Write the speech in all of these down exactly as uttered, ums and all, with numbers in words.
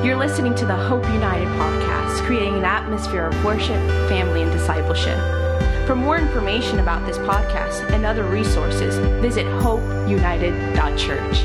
You're listening to the Hope United podcast, creating an atmosphere of worship, family, and discipleship. For more information about this podcast and other resources, visit hope united dot church.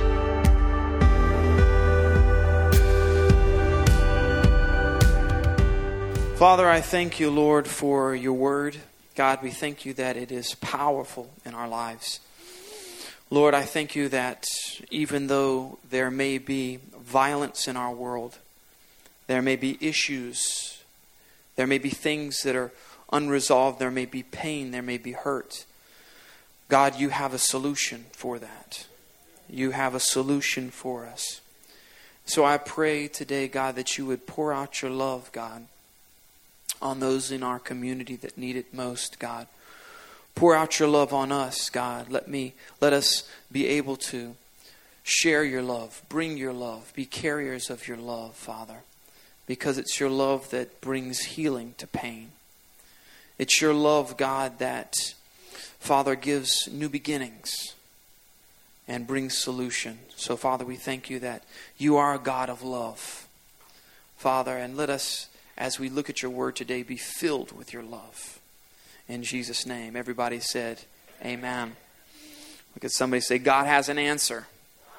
Father, I thank you, Lord, for your word. God, we thank you that it is powerful in our lives. Lord, I thank you that even though there may be violence in our world, there may be issues, there may be things that are unresolved, there may be pain, there may be hurt. God, you have a solution for that. You have a solution for us. So I pray today, God, that you would pour out your love, God, on those in our community that need it most, God. Pour out your love on us, God. Let me, let us be able to share your love, bring your love, be carriers of your love, Father. Because it's your love that brings healing to pain. It's your love, God, that, Father, gives new beginnings and brings solution. So, Father, we thank you that you are a God of love, Father, and let us, as we look at your word today, be filled with your love. In Jesus' name, everybody said, amen. Look at somebody say, God has an answer.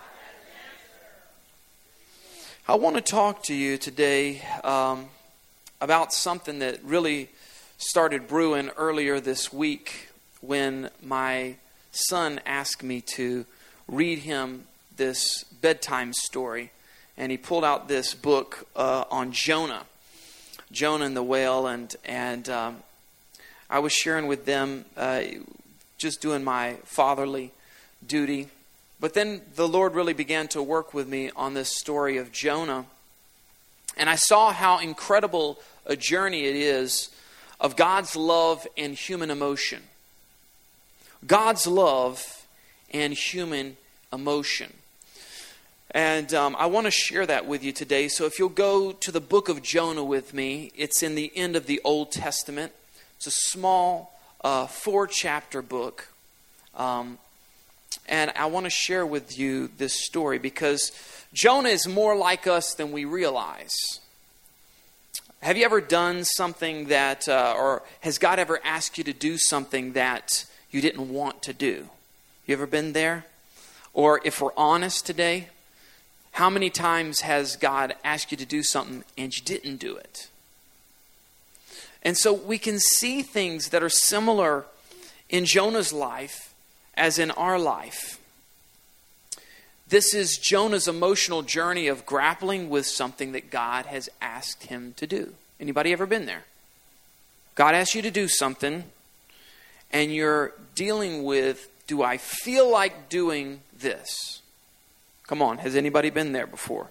I want to talk to you today um, about something that really started brewing earlier this week when my son asked me to read him this bedtime story. And he pulled out this book uh, on Jonah, Jonah and the whale. And, and um, I was sharing with them, uh, just doing my fatherly duty. But then the Lord really began to work with me on this story of Jonah. And I saw how incredible a journey it is of God's love and human emotion. God's love and human emotion. And um, I want to share that with you today. So if you'll go to the book of Jonah with me, it's in the end of the Old Testament. It's a small uh, four-chapter book. Um And I want to share with you this story because Jonah is more like us than we realize. Have you ever done something that, uh, or has God ever asked you to do something that you didn't want to do? You ever been there? Or if we're honest today, how many times has God asked you to do something and you didn't do it? And so we can see things that are similar in Jonah's life as in our life. This is Jonah's emotional journey of grappling with something that God has asked him to do. Anybody ever been there? God asks you to do something, and you're dealing with, do I feel like doing this? Come on, has anybody been there before?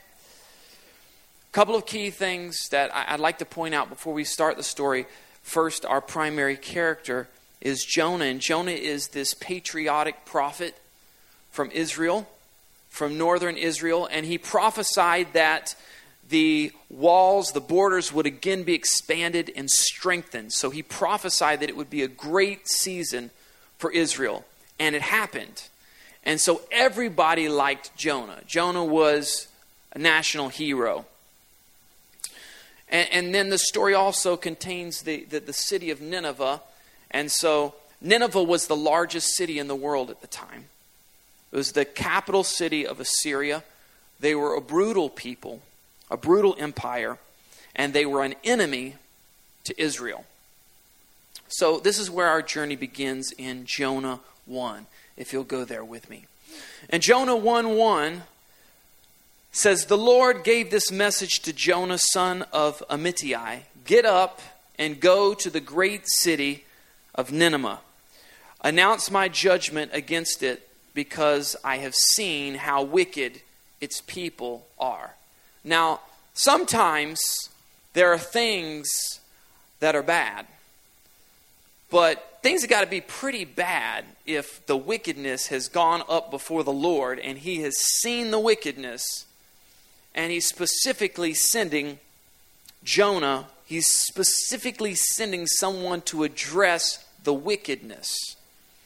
A couple of key things that I'd like to point out before we start the story. First, our primary character is Jonah. And Jonah is this patriotic prophet from Israel, from northern Israel. And he prophesied that the walls, the borders would again be expanded and strengthened. So he prophesied that it would be a great season for Israel. And it happened. And so everybody liked Jonah. Jonah was a national hero. And, and then the story also contains the, the, the city of Nineveh. And so Nineveh was the largest city in the world at the time. It was the capital city of Assyria. They were a brutal people, a brutal empire, and they were an enemy to Israel. So this is where our journey begins in Jonah one, if you'll go there with me. And Jonah one one says, the Lord gave this message to Jonah, son of Amittai, get up and go to the great city of Nineveh. Announce my judgment against it because I have seen how wicked its people are. Now, sometimes there are things that are bad, but things have got to be pretty bad if the wickedness has gone up before the Lord and he has seen the wickedness, and he's specifically sending Jonah, he's specifically sending someone to address the wickedness.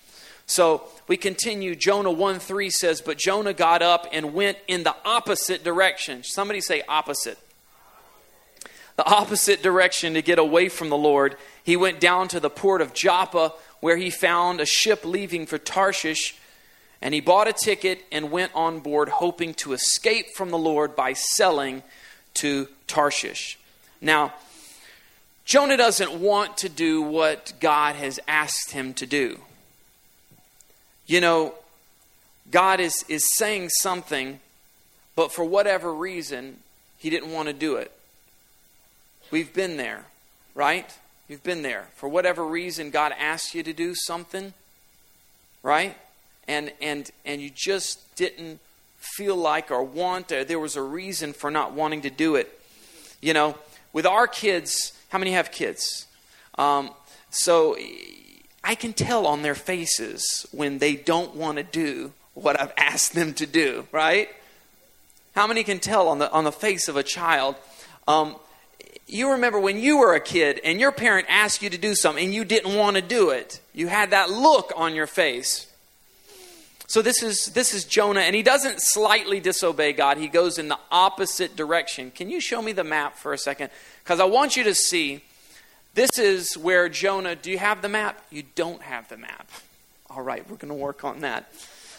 So we continue. Jonah one three says, but Jonah got up and went in the opposite direction. Somebody say opposite. The opposite direction to get away from the Lord. He went down to the port of Joppa, where he found a ship leaving for Tarshish. And he bought a ticket and went on board, hoping to escape from the Lord by selling to Tarshish. Now, Jonah doesn't want to do what God has asked him to do. You know, God is, is saying something, but for whatever reason, he didn't want to do it. We've been there, right? You've been there. For whatever reason, God asks you to do something, right? And and and you just didn't feel like or want, or there was a reason for not wanting to do it. You know, with our kids, how many have kids? Um, so I can tell on their faces when they don't want to do what I've asked them to do, right? How many can tell on the on the face of a child? Um, you remember when you were a kid and your parent asked you to do something and you didn't want to do it. You had that look on your face. So this is this is Jonah, and he doesn't slightly disobey God. He goes in the opposite direction. Can you show me the map for a second? Because I want you to see, this is where Jonah, do you have the map? You don't have the map. All right, we're going to work on that.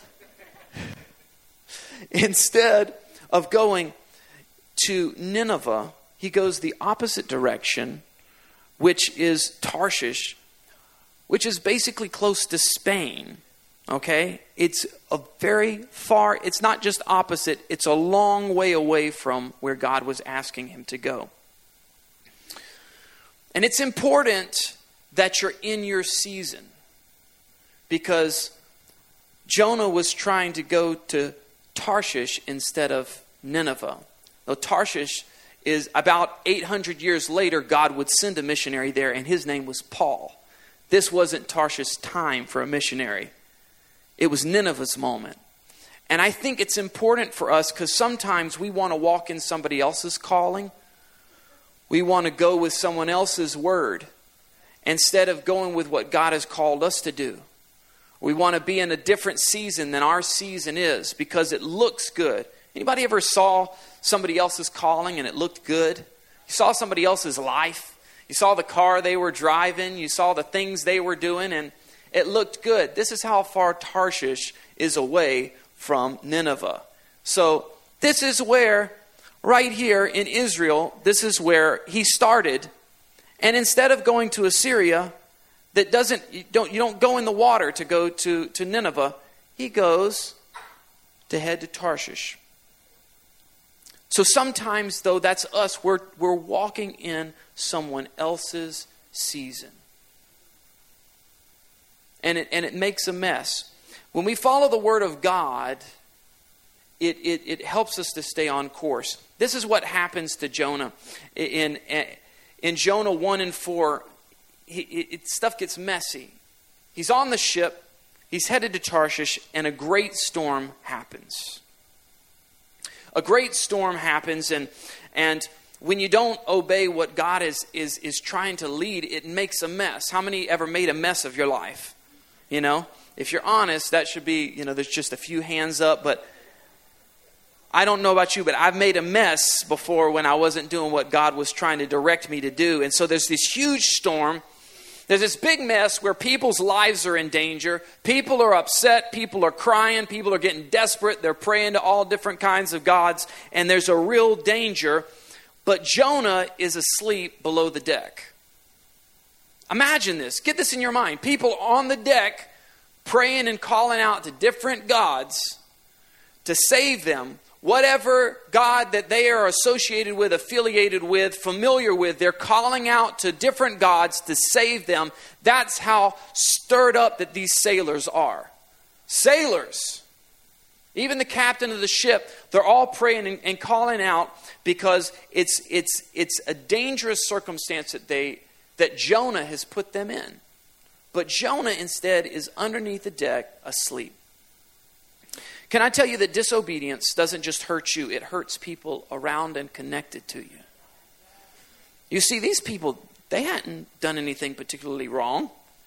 Instead of going to Nineveh, he goes the opposite direction, which is Tarshish, which is basically close to Spain. Okay, it's a very far, it's not just opposite, it's a long way away from where God was asking him to go. And it's important that you're in your season, because Jonah was trying to go to Tarshish instead of Nineveh. Now, Tarshish is about eight hundred years later, God would send a missionary there, and his name was Paul. This wasn't Tarshish's time for a missionary. It was Nineveh's moment. And I think it's important for us because sometimes we want to walk in somebody else's calling. We want to go with someone else's word instead of going with what God has called us to do. We want to be in a different season than our season is because it looks good. Anybody ever saw somebody else's calling and it looked good? You saw somebody else's life. You saw the car they were driving. You saw the things they were doing, and it looked good. This is how far Tarshish is away from Nineveh. So this is where, right here in Israel, this is where he started. And instead of going to Assyria, that doesn't you don't you don't go in the water to go to, to Nineveh, he goes to head to Tarshish. So sometimes, though, that's us. We're we're walking in someone else's season. And it and it makes a mess. When we follow the Word of God, it, it, it helps us to stay on course. This is what happens to Jonah. In, in Jonah one and four, he, it, stuff gets messy. He's on the ship, he's headed to Tarshish, and a great storm happens. A great storm happens, and and when you don't obey what God is, is, is trying to lead, it makes a mess. How many ever made a mess of your life? You know, if you're honest, that should be, you know, there's just a few hands up. But I don't know about you, but I've made a mess before when I wasn't doing what God was trying to direct me to do. And so there's this huge storm. There's this big mess where people's lives are in danger. People are upset. People are crying. People are getting desperate. They're praying to all different kinds of gods. And there's a real danger. But Jonah is asleep below the deck. Imagine this. Get this in your mind. People on the deck praying and calling out to different gods to save them. Whatever God that they are associated with, affiliated with, familiar with, they're calling out to different gods to save them. That's how stirred up that these sailors are. Sailors. Even the captain of the ship, they're all praying and, and calling out because it's it's it's a dangerous circumstance that they that Jonah has put them in. But Jonah instead is underneath the deck asleep. Can I tell you that disobedience doesn't just hurt you, it hurts people around and connected to you. You see, these people, they hadn't done anything particularly wrong.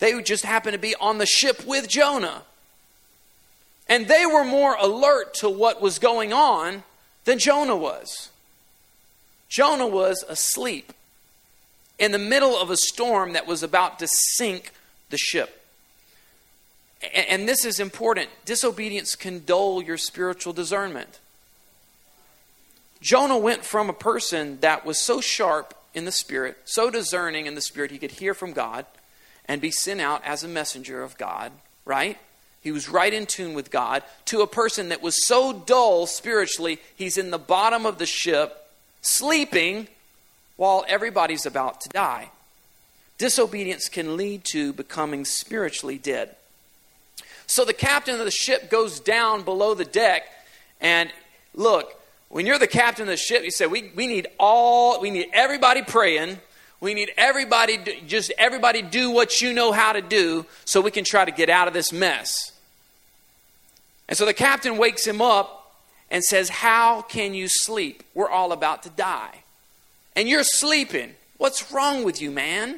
They just happened to be on the ship with Jonah. And they were more alert to what was going on than Jonah was. Jonah was asleep in the middle of a storm that was about to sink the ship. And this is important. Disobedience can dull your spiritual discernment. Jonah went from a person that was so sharp in the spirit, so discerning in the spirit, he could hear from God and be sent out as a messenger of God, right? He was right in tune with God, to a person that was so dull spiritually, he's in the bottom of the ship, sleeping while everybody's about to die. Disobedience can lead to becoming spiritually dead. So the captain of the ship goes down below the deck, and look, when you're the captain of the ship, you say, we, we need all, we need everybody praying. We need everybody, just everybody do what you know how to do so we can try to get out of this mess. And so the captain wakes him up and says, how can you sleep? We're all about to die. And you're sleeping. What's wrong with you, man?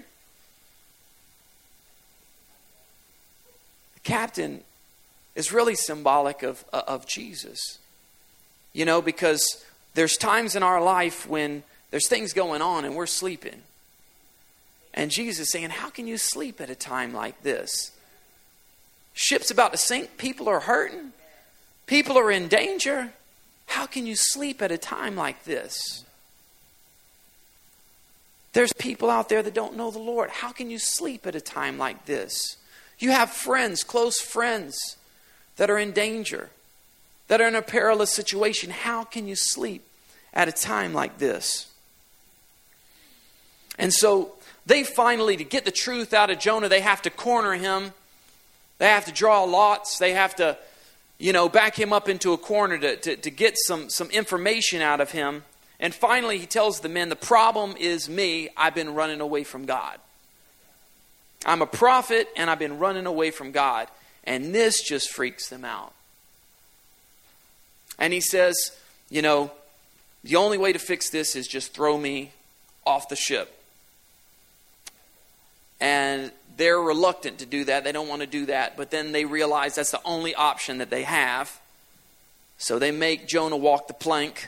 The captain is really symbolic of, of Jesus. You know, because there's times in our life when there's things going on and we're sleeping. And Jesus is saying, how can you sleep at a time like this? Ship's about to sink. People are hurting. People are in danger. How can you sleep at a time like this? There's people out there that don't know the Lord. How can you sleep at a time like this? You have friends, close friends, that are in danger, that are in a perilous situation. How can you sleep at a time like this? And so they finally, to get the truth out of Jonah, they have to corner him. They have to draw lots. They have to, you know, back him up into a corner to, to, to get some, some information out of him. And finally he tells the men, the problem is me. I've been running away from God. I'm a prophet and I've been running away from God. And this just freaks them out. And he says, you know, the only way to fix this is just throw me off the ship. And they're reluctant to do that. They don't want to do that. But then they realize that's the only option that they have. So they make Jonah walk the plank.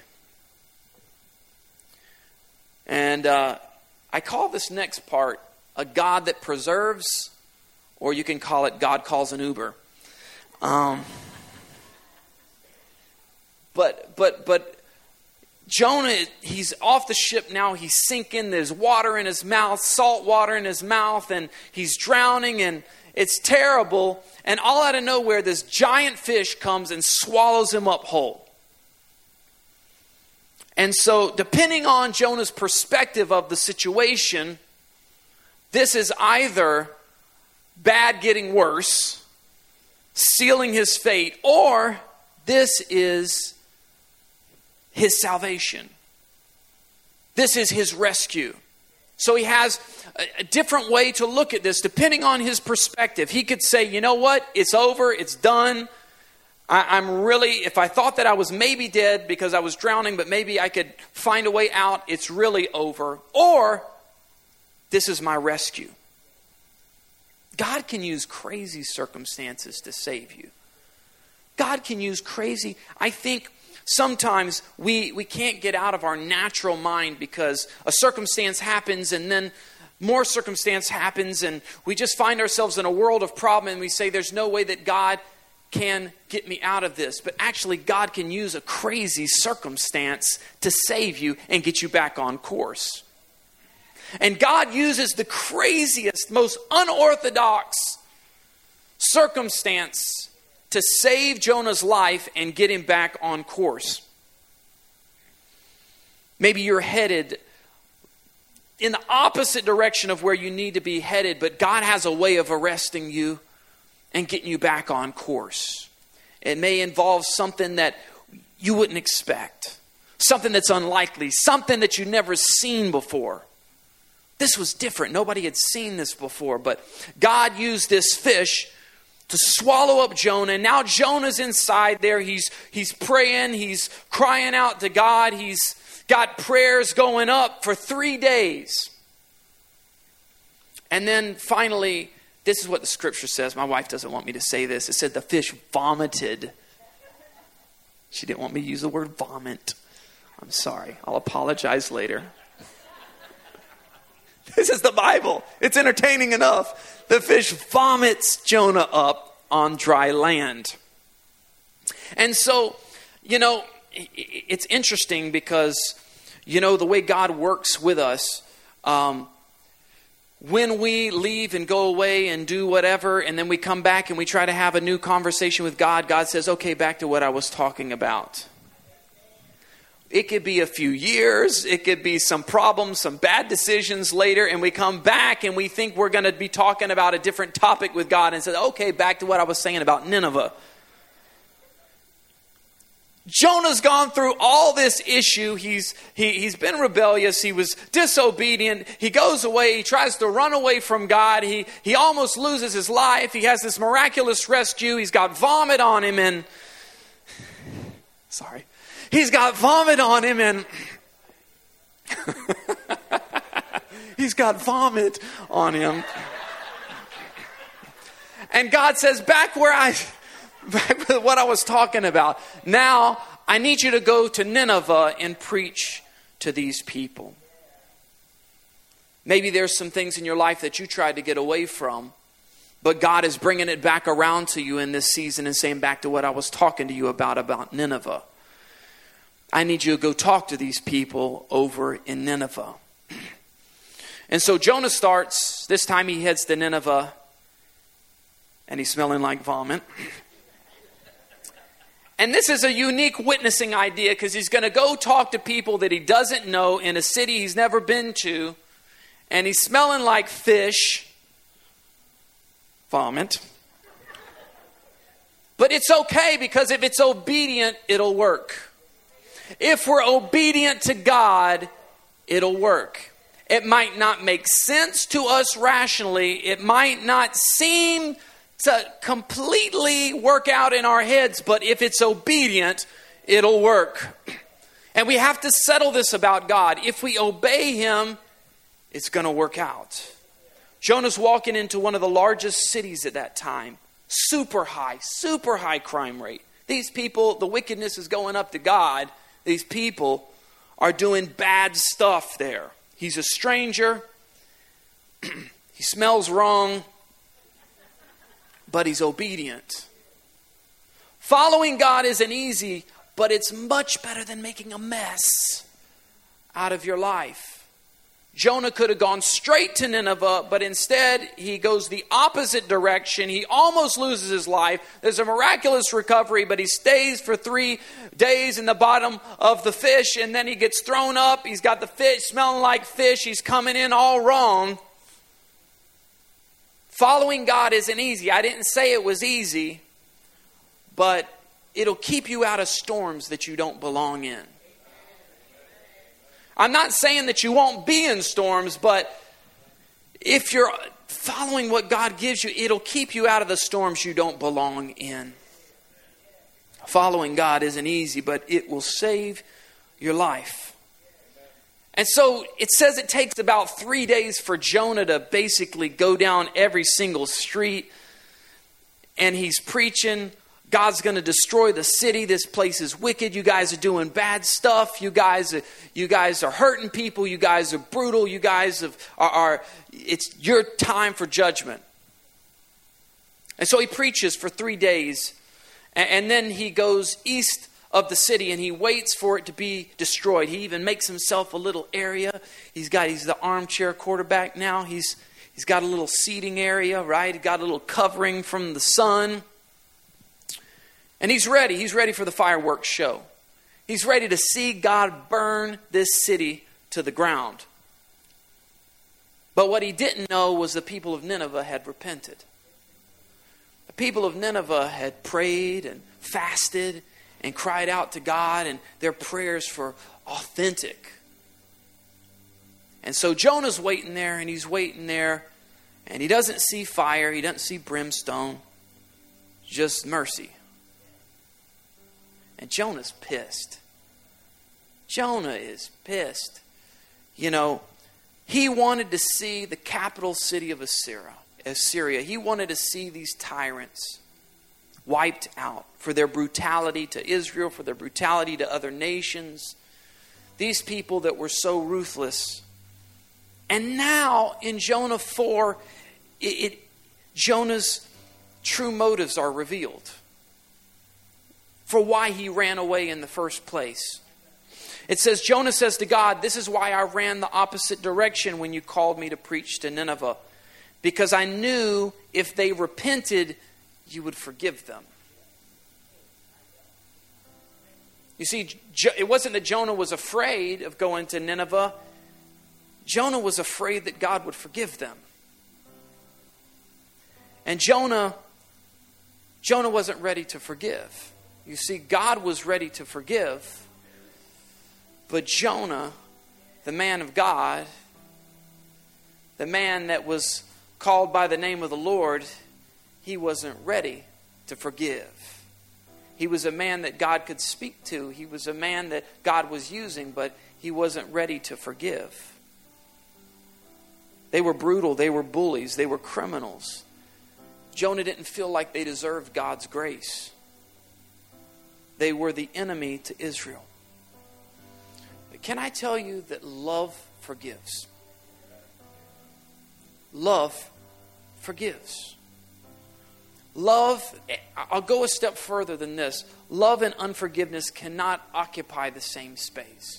And uh, I call this next part a God that preserves, or you can call it God calls an Uber. Um, but but but Jonah, he's off the ship now. He's sinking. There's water in his mouth, salt water in his mouth, and he's drowning, and it's terrible. And all out of nowhere, this giant fish comes and swallows him up whole. And so, depending on Jonah's perspective of the situation, this is either bad getting worse, sealing his fate, or this is his salvation. This is his rescue. So he has a, a different way to look at this depending on his perspective. He could say, you know what? It's over. It's done. I, I'm really, if I thought that I was maybe dead because I was drowning, but maybe I could find a way out, it's really over. Or this is my rescue. God can use crazy circumstances to save you. God can use crazy, I think sometimes we, we can't get out of our natural mind because a circumstance happens and then more circumstance happens and we just find ourselves in a world of problem and we say there's no way that God can get me out of this. But actually God can use a crazy circumstance to save you and get you back on course. And God uses the craziest, most unorthodox circumstance to save Jonah's life and get him back on course. Maybe you're headed in the opposite direction of where you need to be headed, but God has a way of arresting you and getting you back on course. It may involve something that you wouldn't expect, something that's unlikely, something that you've never seen before. This was different. Nobody had seen this before, but God used this fish to swallow up Jonah. And now Jonah's inside there. He's, he's praying. He's crying out to God. He's got prayers going up for three days. And then finally, this is what the scripture says. My wife doesn't want me to say this. It said the fish vomited. She didn't want me to use the word vomit. I'm sorry. I'll apologize later. This is the Bible. It's entertaining enough. The fish vomits Jonah up on dry land. And so, you know, it's interesting because, you know, the way God works with us, um, when we leave and go away and do whatever, and then we come back and we try to have a new conversation with God, God says, okay, back to what I was talking about. It could be a few years. It could be some problems, some bad decisions later, and we come back and we think we're going to be talking about a different topic with God and say, okay, back to what I was saying about Nineveh. Jonah's gone through all this issue. He's he, he's been rebellious. He was disobedient. He goes away. He tries to run away from God. He, he almost loses his life. He has this miraculous rescue. He's got vomit on him and... Sorry. He's got vomit on him and... He's got vomit on him. And God says, back where I... Back with what I was talking about. Now, I need you to go to Nineveh and preach to these people. Maybe there's some things in your life that you tried to get away from, but God is bringing it back around to you in this season and saying back to what I was talking to you about, about Nineveh. I need you to go talk to these people over in Nineveh. And so Jonah starts. This time he heads to Nineveh, and he's smelling like vomit. And this is a unique witnessing idea because he's going to go talk to people that he doesn't know in a city he's never been to. And he's smelling like fish. Vomit. But it's okay because if it's obedient, it'll work. If we're obedient to God, it'll work. It might not make sense to us rationally. It might not seem to completely work out in our heads, but if it's obedient, it'll work. And we have to settle this about God. If we obey Him, it's going to work out. Jonah's walking into one of the largest cities at that time. Super high, super high crime rate. These people, the wickedness is going up to God. These people are doing bad stuff there. He's a stranger. He smells wrong. But he's obedient. Following God isn't easy, but it's much better than making a mess out of your life. Jonah could have gone straight to Nineveh, but instead he goes the opposite direction. He almost loses his life. There's a miraculous recovery, but he stays for three days in the bottom of the fish, and then he gets thrown up. He's got the fish smelling like fish. He's coming in all wrong. Following God isn't easy. I didn't say it was easy, but it'll keep you out of storms that you don't belong in. I'm not saying that you won't be in storms, but if you're following what God gives you, it'll keep you out of the storms you don't belong in. Following God isn't easy, but it will save your life. And so it says it takes about three days for Jonah to basically go down every single street. And he's preaching, God's going to destroy the city. This place is wicked. You guys are doing bad stuff. You guys are, you guys are hurting people. You guys are brutal. You guys have, are, are, it's your time for judgment. And so he preaches for three days. And, and then he goes east of the city and he waits for it to be destroyed. He even makes himself a little area. He's got he's the armchair quarterback now. He's he's got a little seating area, right? He got a little covering from the sun. And he's ready. He's ready for the fireworks show. He's ready to see God burn this city to the ground. But what he didn't know was the people of Nineveh had repented. The people of Nineveh had prayed and fasted and cried out to God, and their prayers were authentic. And so Jonah's waiting there, and he's waiting there, and he doesn't see fire, he doesn't see brimstone, just mercy. And Jonah's pissed. Jonah is pissed. You know, he wanted to see the capital city of Assyria. Assyria. He wanted to see these tyrants wiped out for their brutality to Israel, for their brutality to other nations. These people that were so ruthless. And now in Jonah four, it, it, Jonah's true motives are revealed for why he ran away in the first place. It says, Jonah says to God, "This is why I ran the opposite direction when you called me to preach to Nineveh. Because I knew if they repented, you would forgive them." You see, it wasn't that Jonah was afraid of going to Nineveh. Jonah was afraid that God would forgive them. And Jonah, Jonah wasn't ready to forgive. You see, God was ready to forgive. But Jonah, the man of God, the man that was called by the name of the Lord, he wasn't ready to forgive. He was a man that God could speak to. He was a man that God was using, but he wasn't ready to forgive. They were brutal. They were bullies. They were criminals. Jonah didn't feel like they deserved God's grace. They were the enemy to Israel. But can I tell you that love forgives? Love forgives. Love, I'll go a step further than this. Love and unforgiveness cannot occupy the same space.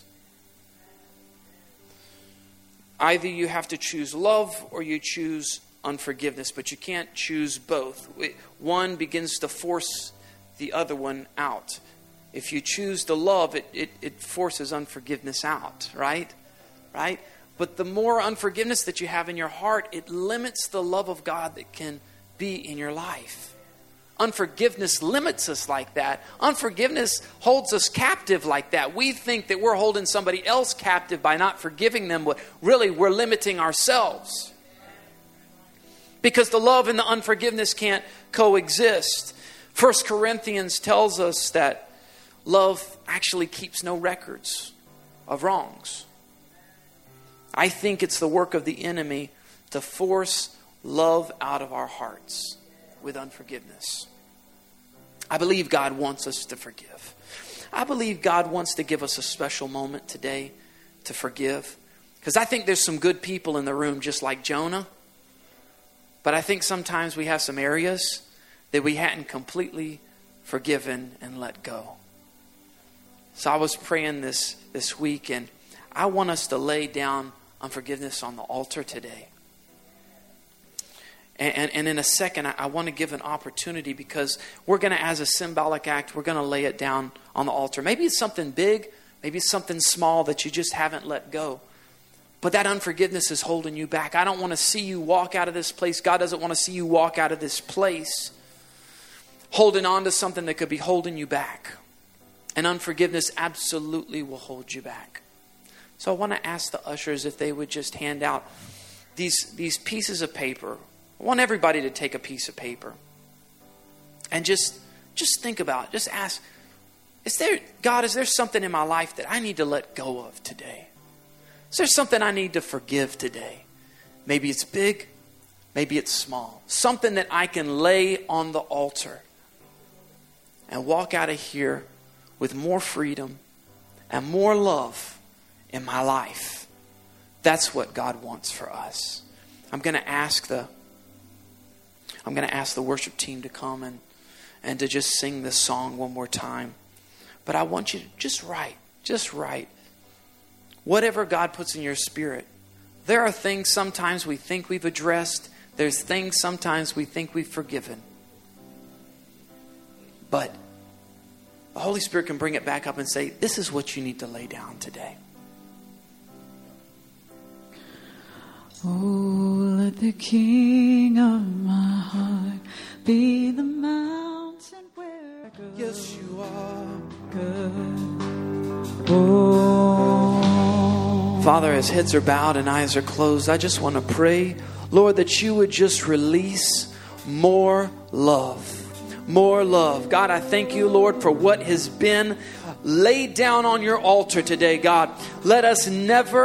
Either you have to choose love or you choose unforgiveness, but you can't choose both. One begins to force the other one out. If you choose to love, it, it, it forces unforgiveness out, right? Right? But the more unforgiveness that you have in your heart, it limits the love of God that can be in your life. Unforgiveness limits us like that. Unforgiveness holds us captive like that. We think that we're holding somebody else captive by not forgiving them, but really we're limiting ourselves. Because the love and the unforgiveness can't coexist. First Corinthians tells us that love actually keeps no records of wrongs. I think it's the work of the enemy to force love out of our hearts with unforgiveness. I believe God wants us to forgive. I believe God wants to give us a special moment today to forgive. Because I think there's some good people in the room just like Jonah. But I think sometimes we have some areas that we hadn't completely forgiven and let go. So I was praying this, this week, and I want us to lay down unforgiveness on the altar today. And, and, and in a second, I, I want to give an opportunity, because we're going to, as a symbolic act, we're going to lay it down on the altar. Maybe it's something big. Maybe it's something small that you just haven't let go. But that unforgiveness is holding you back. I don't want to see you walk out of this place. God doesn't want to see you walk out of this place holding on to something that could be holding you back. And unforgiveness absolutely will hold you back. So I want to ask the ushers if they would just hand out these, these pieces of paper. I want everybody to take a piece of paper. And just, just think about it. Just ask, is there, God, is there something in my life that I need to let go of today? Is there something I need to forgive today? Maybe it's big. Maybe it's small. Something that I can lay on the altar and walk out of here with more freedom and more love in my life. That's what God wants for us. I'm going to ask the I'm going to ask the worship team to come and, and to just sing this song one more time. But I want you to just write, just write whatever God puts in your spirit. There are things sometimes we think we've addressed. There's things sometimes we think we've forgiven. But the Holy Spirit can bring it back up and say, this is what you need to lay down today. Oh, let the King of my heart be the mountain where I go. Yes, you are good. Oh. Father, as heads are bowed and eyes are closed, I just want to pray, Lord, that you would just release more love. More love. God, I thank you, Lord, for what has been laid down on your altar today, God. Let us never,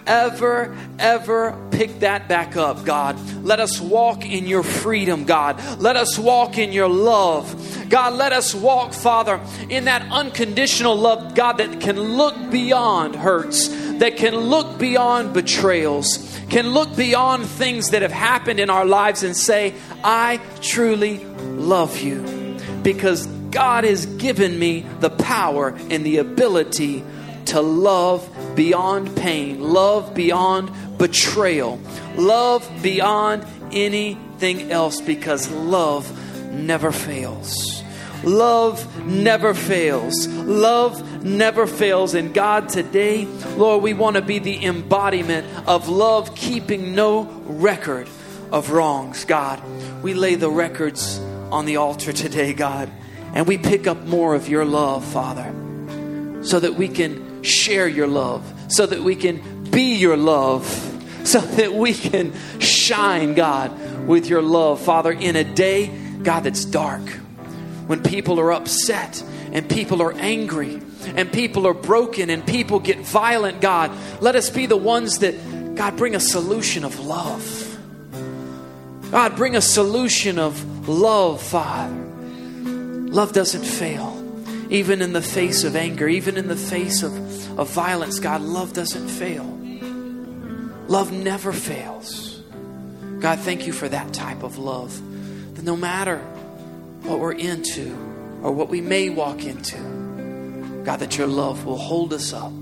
ever, ever pick that back up, God. Let us walk in your freedom, God. Let us walk in your love. God, let us walk, Father, in that unconditional love, God, that can look beyond hurts, that can look beyond betrayals, can look beyond things that have happened in our lives and say, I truly love you because God has given me the power and the ability to love beyond pain, love beyond betrayal, love beyond anything else, because love never fails. Love never fails. Love never fails. And God, today, Lord, we want to be the embodiment of love, keeping no record of wrongs. God, we lay the records on the altar today, God, and we pick up more of your love, Father, so that we can share your love, so that we can be your love, so that we can shine, God, with your love, Father, in a day, God, that's dark. When people are upset and people are angry and people are broken and people get violent, God, let us be the ones that, God, bring a solution of love. God, bring a solution of love, Father. Love doesn't fail. Even in the face of anger, even in the face of, of violence, God, love doesn't fail. Love never fails. God, thank you for that type of love. That no matter what we're into or what we may walk into, God, that your love will hold us up.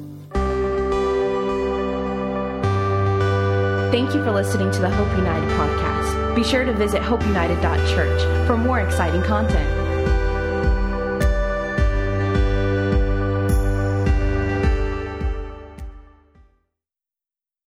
Thank you for listening to the Hope United podcast. Be sure to visit hope united dot church for more exciting content.